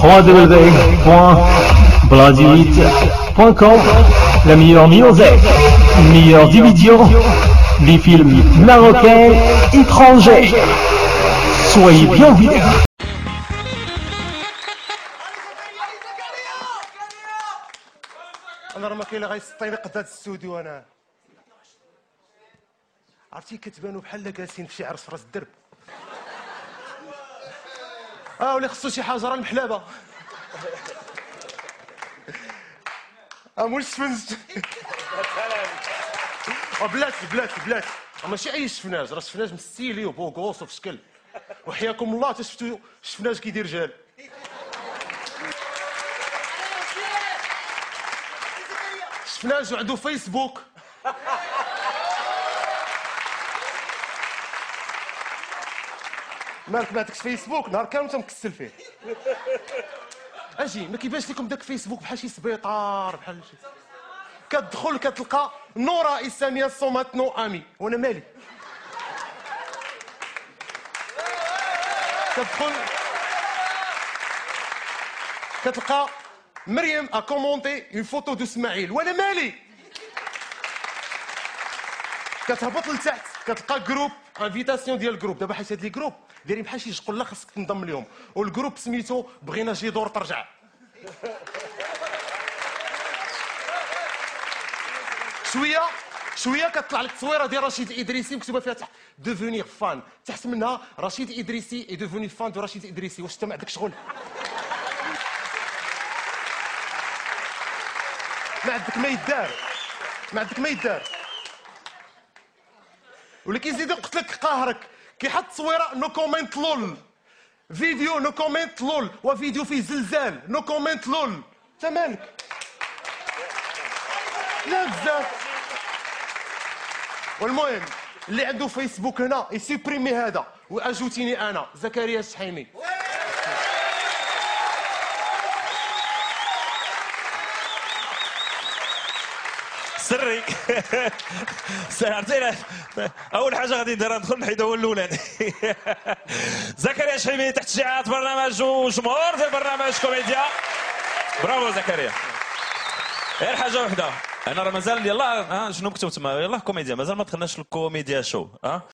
www.bladi8.com, la meilleure musique, meilleure division des films marocains étrangers. Soyez bienvenus. انا راه ما كاين اللي غيسطيني قد هذا الاستوديو. انا عرفتي كتبانوا بحال جالسين في شي عرس في راس الدرب. ولا خصو شي حاجه راه المحلابه. مول الشفنج. بلاتي ماشي اي شفناج، راه شفناج مستيلي وبوغوص وفي شكل. وحياكم الله حتى شفتوا شفناج كيدير رجال. شفناج وعندو فيسبوك. مالك ما عندكش فيسبوك؟ نهار كامل انت مكسل فيه. اجي ما كيبانش لكم داك فيسبوك بحال شي سبيطار بحال شي. كتدخل كتلقى نورا اساميه صومات نو امي، وانا مالي. كتدخل كتلقى مريم ا كومونتي اون فوتو دو اسماعيل، وانا مالي. كتهبط لتحت كتلقى جروب انفيتاسيون ديال الجروب. دابا حيت هاد لي جروب دايرين بحال شي شقله خاصك تنضم ليهم، والجروب سميتو بغينا جيدور ترجع. شويه كتطلع لك تصويره ديال رشيد الادريسي مكتوبه فيها تحت دوفونيغ فان، تحت منها رشيد الادريسي اي دوفوني فان دو رشيد الادريسي. واش انت ما عندك شغل؟ ما عندك ما يدار. ولا كيزيد قلت لك قاهرك كيحط تصويره نو كومنت لول، فيديو نو كومنت لول، وفيديو فيه زلزال نو كومنت لول. انت مالك؟ لا بزاف. والمهم اللي عنده فيسبوك هنا يسوبريمي هذا واجوتيني انا زكريا الشحيمي. سري. عرفتي اول حاجه غادي نديرها ندخل نحيد هو الاولاني. زكريا الشحيمي تحت شعاعات برنامج وجمهور ديال برنامج كوميديا. برافو زكريا. غير حاجه وحده، انا راه مازال يلاه شنو مكتوب تما؟ يلاه كوميديا، مازال ما دخلناش الكوميديا شو.